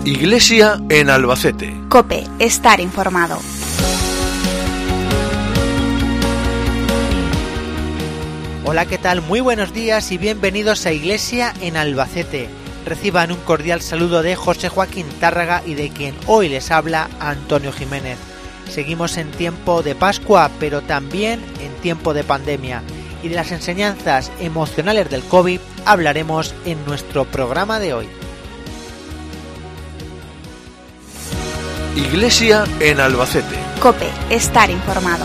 Iglesia en Albacete. COPE, estar informado. Hola, ¿qué tal? Muy buenos días y bienvenidos a Iglesia en Albacete. Reciban un cordial saludo de José Joaquín Tárraga y de quien hoy les habla Antonio Jiménez. Seguimos en tiempo de Pascua, pero también en tiempo de pandemia. Y de las enseñanzas emocionales del COVID hablaremos en nuestro programa de hoy. Iglesia en Albacete. COPE, estar informado.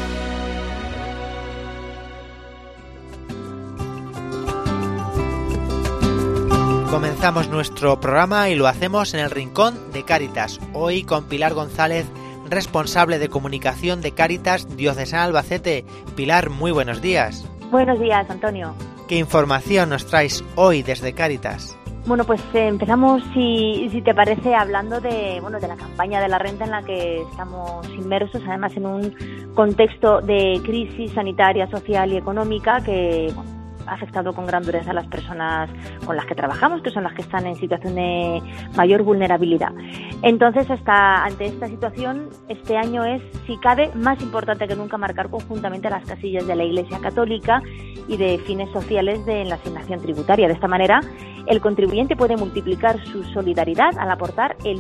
Comenzamos nuestro programa y lo hacemos en el Rincón de Cáritas, hoy con Pilar González, responsable de comunicación de Cáritas Diocesana Albacete. Pilar, muy buenos días. Buenos días, Antonio. ¿Qué información nos traes hoy desde Cáritas? Bueno, pues empezamos, si te parece, hablando de la campaña de la renta en la que estamos inmersos, además en un contexto de crisis sanitaria, social y económica que ha afectado con gran dureza a las personas con las que trabajamos, que son las que están en situación de mayor vulnerabilidad. Entonces, ante esta situación, este año es, si cabe, más importante que nunca marcar conjuntamente las casillas de la Iglesia Católica y de fines sociales en la asignación tributaria. De esta manera, el contribuyente puede multiplicar su solidaridad al aportar el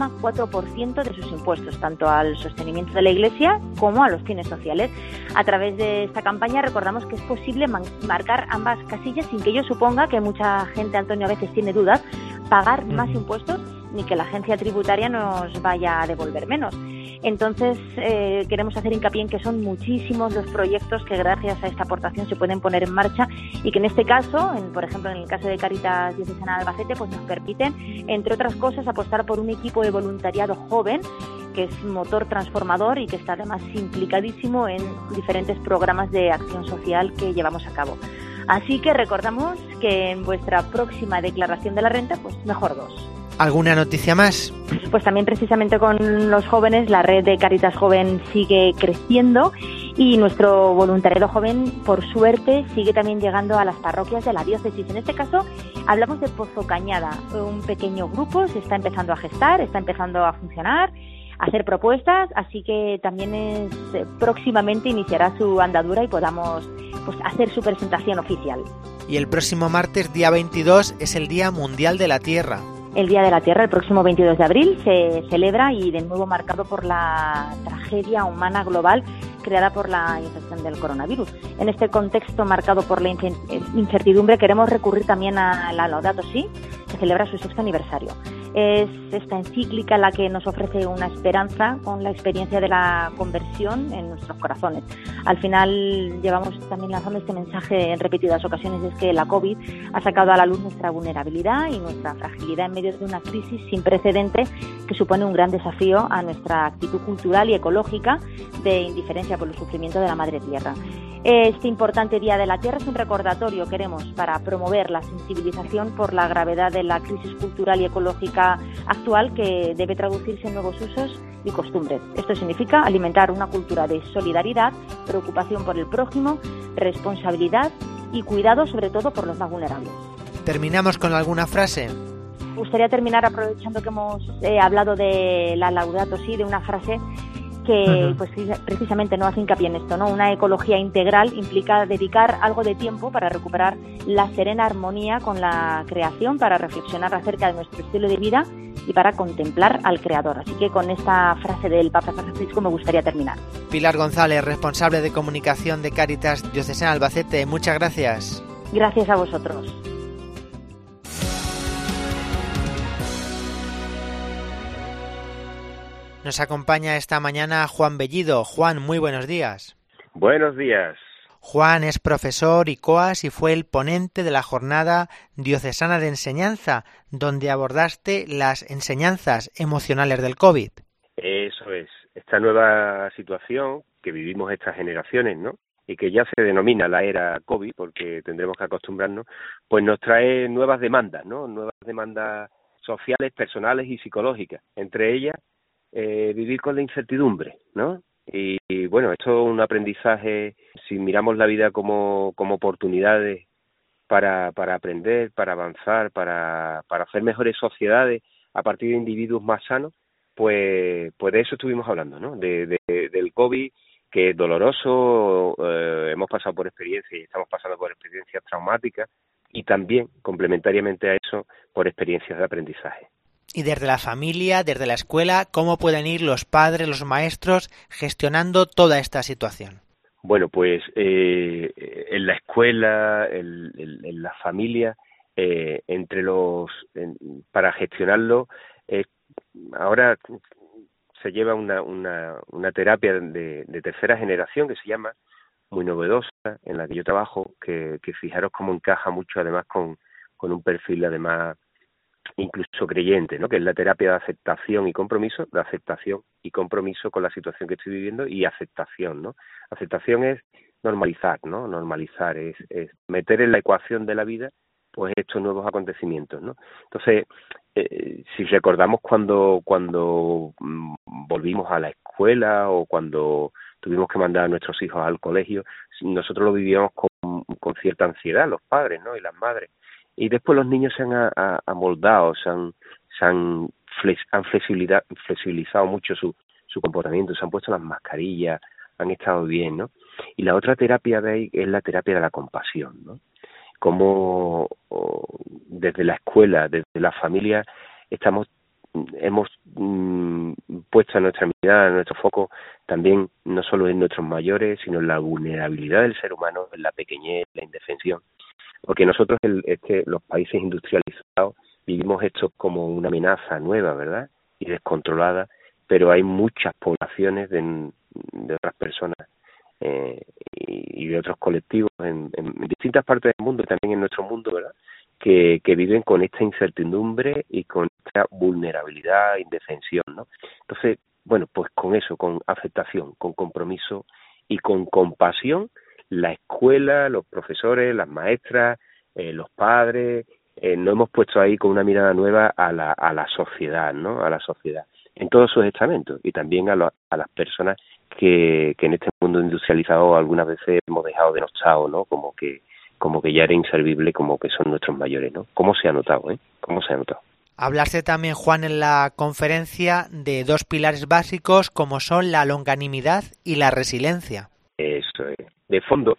1,4% de sus impuestos, tanto al sostenimiento de la Iglesia como a los fines sociales. A través de esta campaña recordamos que es posible marcar ambas casillas sin que ello suponga que mucha gente, Antonio, a veces tiene dudas, pagar más impuestos ni que la agencia tributaria nos vaya a devolver menos. Entonces, queremos hacer hincapié en que son muchísimos los proyectos que gracias a esta aportación se pueden poner en marcha y que en este caso, por ejemplo en el caso de Cáritas Diocesana de Albacete, pues nos permiten, entre otras cosas, apostar por un equipo de voluntariado joven que es motor transformador y que está además implicadísimo en diferentes programas de acción social que llevamos a cabo. Así que recordamos que en vuestra próxima declaración de la renta, pues mejor dos. ¿Alguna noticia más? Pues también precisamente con los jóvenes, la red de Cáritas Joven sigue creciendo y nuestro voluntariado joven, por suerte, sigue también llegando a las parroquias de la diócesis. En este caso, hablamos de Pozo Cañada, un pequeño grupo, se está empezando a gestar, está empezando a funcionar, a hacer propuestas, así que también próximamente iniciará su andadura y podamos hacer su presentación oficial. Y el próximo martes, día 22, es el Día Mundial de la Tierra. El Día de la Tierra, el próximo 22 de abril, se celebra y de nuevo marcado por la tragedia humana global creada por la infección del coronavirus. En este contexto marcado por la incertidumbre queremos recurrir también a la Laudato Si, que celebra su 6º aniversario. Es esta encíclica la que nos ofrece una esperanza con la experiencia de la conversión en nuestros corazones. Al final llevamos también lanzando este mensaje en repetidas ocasiones, es que la COVID ha sacado a la luz nuestra vulnerabilidad y nuestra fragilidad en medio de una crisis sin precedente que supone un gran desafío a nuestra actitud cultural y ecológica de indiferencia por el sufrimiento de la Madre Tierra. Este importante Día de la Tierra es un recordatorio, queremos, para promover la sensibilización por la gravedad de la crisis cultural y ecológica actual que debe traducirse en nuevos usos y costumbres. Esto significa alimentar una cultura de solidaridad, preocupación por el prójimo, responsabilidad y cuidado sobre todo por los más vulnerables. ¿Terminamos con alguna frase? Me gustaría terminar aprovechando que hemos hablado de la Laudato Si, de una frase que precisamente no hace hincapié en esto, ¿no? Una ecología integral implica dedicar algo de tiempo para recuperar la serena armonía con la creación, para reflexionar acerca de nuestro estilo de vida y para contemplar al Creador. Así que con esta frase del Papa Francisco me gustaría terminar. Pilar González, responsable de comunicación de Cáritas Diocesana Albacete, muchas gracias. Gracias a vosotros. Nos acompaña esta mañana Juan Bellido. Juan, muy buenos días. Buenos días. Juan es profesor y COAS y fue el ponente de la Jornada Diocesana de Enseñanza, donde abordaste las enseñanzas emocionales del COVID. Eso es. Esta nueva situación que vivimos estas generaciones, ¿no? Y que ya se denomina la era COVID, porque tendremos que acostumbrarnos, pues nos trae nuevas demandas, ¿no? Nuevas demandas sociales, personales y psicológicas. Entre ellas, vivir con la incertidumbre, ¿no? Y bueno, esto es un aprendizaje, si miramos la vida como oportunidades para aprender, para avanzar, para hacer mejores sociedades, a partir de individuos más sanos, pues de eso estuvimos hablando, ¿no? Del COVID, que es doloroso, hemos pasado por experiencias y estamos pasando por experiencias traumáticas, y también, complementariamente a eso, por experiencias de aprendizaje. Y desde la familia, desde la escuela, ¿cómo pueden ir los padres, los maestros, gestionando toda esta situación? Bueno, pues en la escuela, en la familia, para gestionarlo, ahora se lleva una terapia de tercera generación que se llama, muy novedosa, en la que yo trabajo, que fijaros cómo encaja mucho además con un perfil además incluso creyente, ¿no? Que es la terapia de aceptación y compromiso con la situación que estoy viviendo, y aceptación, ¿no? Aceptación es normalizar, ¿no? Normalizar es meter en la ecuación de la vida pues estos nuevos acontecimientos, ¿no? Entonces, si recordamos cuando volvimos a la escuela o cuando tuvimos que mandar a nuestros hijos al colegio, nosotros lo vivíamos con cierta ansiedad, los padres, ¿no? Y las madres. Y después los niños se han amoldado, han flexibilizado mucho su comportamiento, se han puesto las mascarillas, han estado bien, ¿no? Y la otra terapia de ahí es la terapia de la compasión, ¿no? Como desde la escuela, desde la familia, hemos puesto nuestra mirada, nuestro foco también no solo en nuestros mayores, sino en la vulnerabilidad del ser humano, en la pequeñez, la indefensión. Porque nosotros, los países industrializados, vivimos esto como una amenaza nueva, ¿verdad? Y descontrolada, pero hay muchas poblaciones de otras personas y de otros colectivos en distintas partes del mundo, y también en nuestro mundo, ¿verdad?, que viven con esta incertidumbre y con esta vulnerabilidad, indefensión, ¿no? Entonces, bueno, pues con eso, con aceptación, con compromiso y con compasión, la escuela, los profesores, las maestras, los padres, nos hemos puesto ahí con una mirada nueva a la sociedad, ¿no? A la sociedad, en todos sus estamentos, y también a las personas que en este mundo industrializado algunas veces hemos dejado denostados, ¿no? Como que ya era inservible, como que son nuestros mayores, ¿no? ¿Cómo se ha notado, ¿Cómo se ha notado? Hablaste también, Juan, en la conferencia de dos pilares básicos como son la longanimidad y la resiliencia. Eso es. De fondo,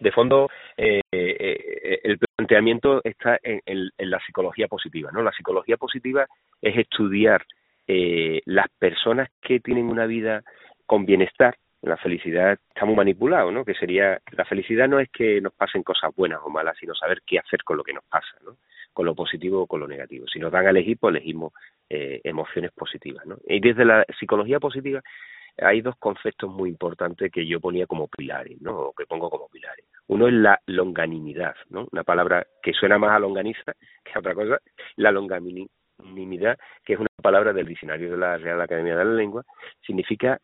el planteamiento está en la psicología positiva, ¿no? La psicología positiva es estudiar las personas que tienen una vida con bienestar. La felicidad está muy manipulado, ¿no? Que sería, la felicidad no es que nos pasen cosas buenas o malas, sino saber qué hacer con lo que nos pasa, ¿no? Con lo positivo o con lo negativo. Si nos dan a elegir, pues elegimos emociones positivas, ¿no? Y desde la psicología positiva hay dos conceptos muy importantes que yo ponía como pilares, ¿no? O que pongo como pilares. Uno es la longanimidad, ¿no? Una palabra que suena más a longaniza que a otra cosa. La longanimidad, que es una palabra del diccionario de la Real Academia de la Lengua, significa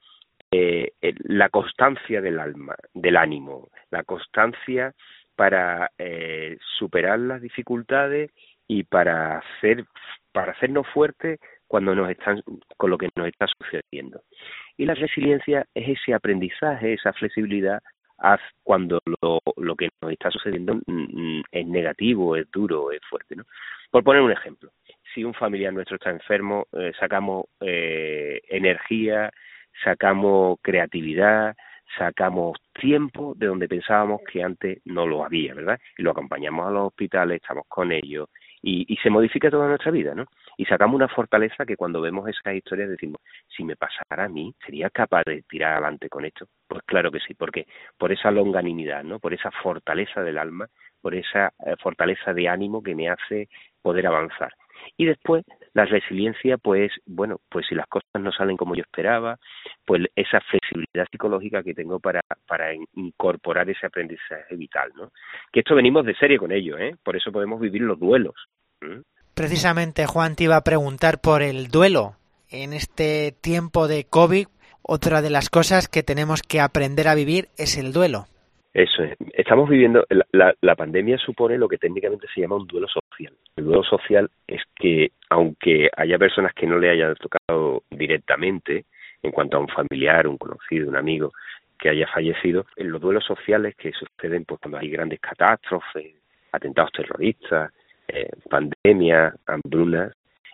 la constancia del alma, del ánimo, la constancia para superar las dificultades y para hacernos fuertes con lo que nos está sucediendo. Y la resiliencia es ese aprendizaje, esa flexibilidad cuando lo que nos está sucediendo es negativo, es duro, es fuerte, ¿no? Por poner un ejemplo, si un familiar nuestro está enfermo, sacamos energía, sacamos creatividad, sacamos tiempo de donde pensábamos que antes no lo había, ¿verdad? Y lo acompañamos a los hospitales, estamos con ellos, y se modifica toda nuestra vida, ¿no? Y sacamos una fortaleza que cuando vemos esas historias decimos, si me pasara a mí, ¿sería capaz de tirar adelante con esto? Pues claro que sí, porque por esa longanimidad, ¿no? Por esa fortaleza del alma, por esa fortaleza de ánimo que me hace poder avanzar. Y después, la resiliencia, pues, bueno, pues si las cosas no salen como yo esperaba, pues esa flexibilidad psicológica que tengo para incorporar ese aprendizaje vital, ¿no? Que esto venimos de serie con ello, Por eso podemos vivir los duelos. Precisamente, Juan, te iba a preguntar por el duelo. En este tiempo de COVID, otra de las cosas que tenemos que aprender a vivir es el duelo. Eso es. Estamos viviendo, la pandemia supone lo que técnicamente se llama un duelo social. El duelo social es que, aunque haya personas que no le hayan tocado directamente, en cuanto a un familiar, un conocido, un amigo que haya fallecido, en los duelos sociales que suceden pues cuando hay grandes catástrofes, atentados terroristas, pandemias, hambrunas,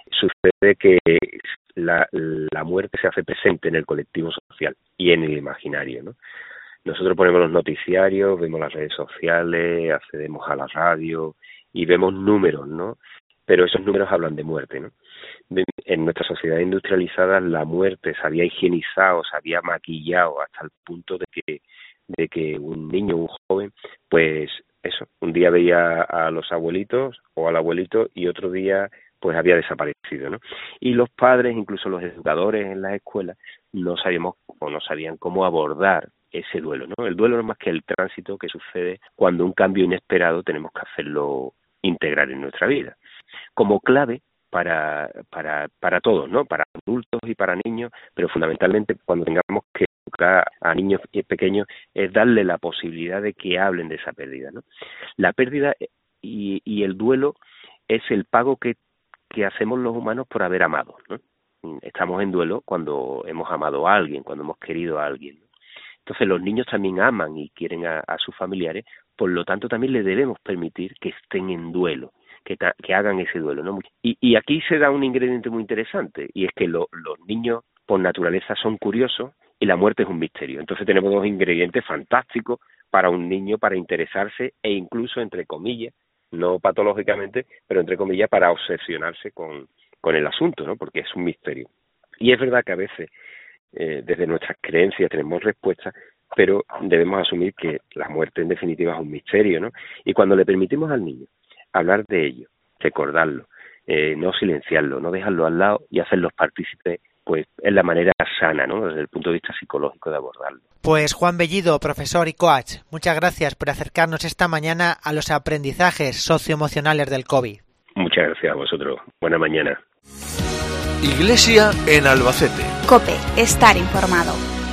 sucede que la muerte se hace presente en el colectivo social y en el imaginario, ¿no? Nosotros ponemos los noticiarios, vemos las redes sociales, accedemos a la radio y vemos números, ¿no? Pero esos números hablan de muerte, ¿no? En nuestra sociedad industrializada la muerte se había higienizado, se había maquillado hasta el punto de que un niño, un joven, pues eso, un día veía a los abuelitos o al abuelito y otro día pues había desaparecido, ¿no? Y los padres, incluso los educadores en las escuelas, no sabían cómo abordar ese duelo, ¿no? El duelo no es más que el tránsito que sucede cuando un cambio inesperado tenemos que hacerlo integral en nuestra vida. Como clave para todos, ¿no? Para adultos y para niños, pero fundamentalmente cuando tengamos que educar a niños pequeños es darle la posibilidad de que hablen de esa pérdida, ¿no? La pérdida y el duelo es el pago que hacemos los humanos por haber amado, ¿no? Estamos en duelo cuando hemos amado a alguien, cuando hemos querido a alguien, ¿no? Entonces los niños también aman y quieren a sus familiares, por lo tanto también les debemos permitir que estén en duelo, que hagan ese duelo, ¿no? Y aquí se da un ingrediente muy interesante, y es que los niños por naturaleza son curiosos y la muerte es un misterio. Entonces tenemos dos ingredientes fantásticos para un niño para interesarse e incluso, entre comillas, no patológicamente, pero entre comillas, para obsesionarse con el asunto, ¿no? Porque es un misterio. Y es verdad que a veces desde nuestras creencias tenemos respuestas, pero debemos asumir que la muerte en definitiva es un misterio, ¿no? Y cuando le permitimos al niño hablar de ello, recordarlo, no silenciarlo, no dejarlo al lado y hacerlos partícipes, pues es la manera sana, ¿no? Desde el punto de vista psicológico de abordarlo. Pues Juan Bellido, profesor y coach, muchas gracias por acercarnos esta mañana a los aprendizajes socioemocionales del COVID. Muchas gracias a vosotros. Buena mañana. Iglesia en Albacete. COPE, estar informado.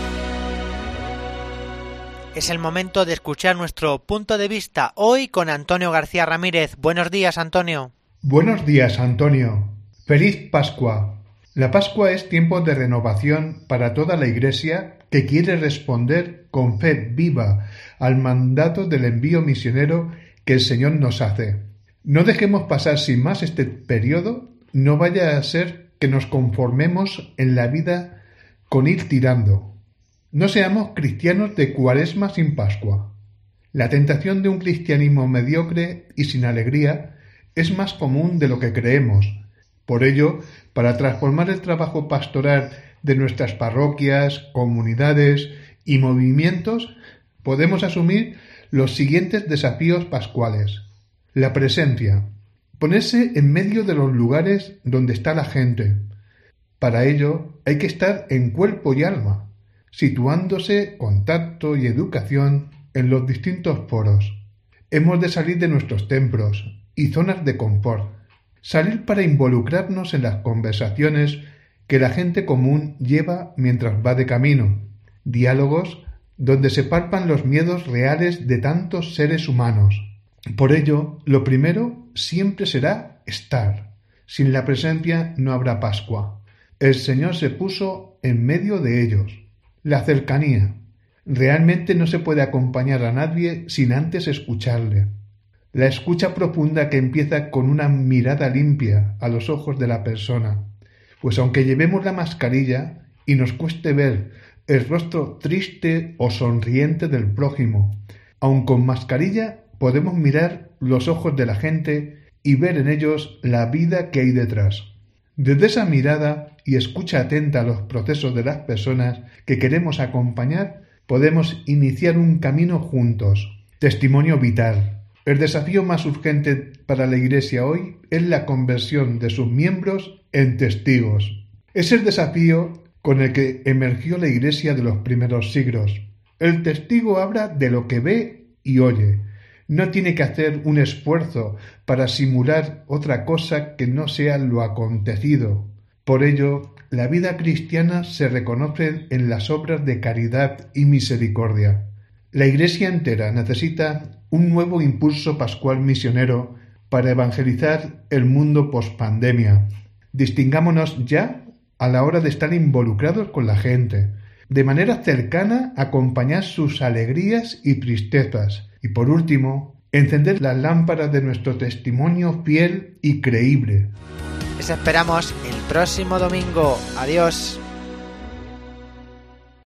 Es el momento de escuchar nuestro punto de vista hoy con Antonio García Ramírez. Buenos días, Antonio. Buenos días, Antonio. Feliz Pascua. La Pascua es tiempo de renovación para toda la Iglesia que quiere responder con fe viva al mandato del envío misionero que el Señor nos hace. No dejemos pasar sin más este periodo, no vaya a ser que nos conformemos en la vida con ir tirando. No seamos cristianos de Cuaresma sin Pascua. La tentación de un cristianismo mediocre y sin alegría es más común de lo que creemos. Por ello, para transformar el trabajo pastoral de nuestras parroquias, comunidades y movimientos, podemos asumir los siguientes desafíos pascuales. La presencia. Ponerse en medio de los lugares donde está la gente. Para ello hay que estar en cuerpo y alma, situándose con tacto y educación en los distintos foros. Hemos de salir de nuestros templos y zonas de confort. Salir para involucrarnos en las conversaciones que la gente común lleva mientras va de camino. Diálogos donde se palpan los miedos reales de tantos seres humanos. Por ello, lo primero siempre será estar. Sin la presencia no habrá Pascua. El Señor se puso en medio de ellos. La cercanía. Realmente no se puede acompañar a nadie sin antes escucharle. La escucha profunda que empieza con una mirada limpia a los ojos de la persona. Pues aunque llevemos la mascarilla y nos cueste ver el rostro triste o sonriente del prójimo, aun con mascarilla podemos mirar los ojos de la gente y ver en ellos la vida que hay detrás. Desde esa mirada y escucha atenta a los procesos de las personas que queremos acompañar, podemos iniciar un camino juntos. Testimonio vital. El desafío más urgente para la Iglesia hoy es la conversión de sus miembros en testigos. Es el desafío con el que emergió la Iglesia de los primeros siglos. El testigo habla de lo que ve y oye. No tiene que hacer un esfuerzo para simular otra cosa que no sea lo acontecido. Por ello, la vida cristiana se reconoce en las obras de caridad y misericordia. La Iglesia entera necesita un nuevo impulso pascual misionero para evangelizar el mundo pospandemia. Distingámonos ya a la hora de estar involucrados con la gente, de manera cercana acompañar sus alegrías y tristezas, y por último, encender las lámparas de nuestro testimonio fiel y creíble. Les esperamos el próximo domingo. Adiós.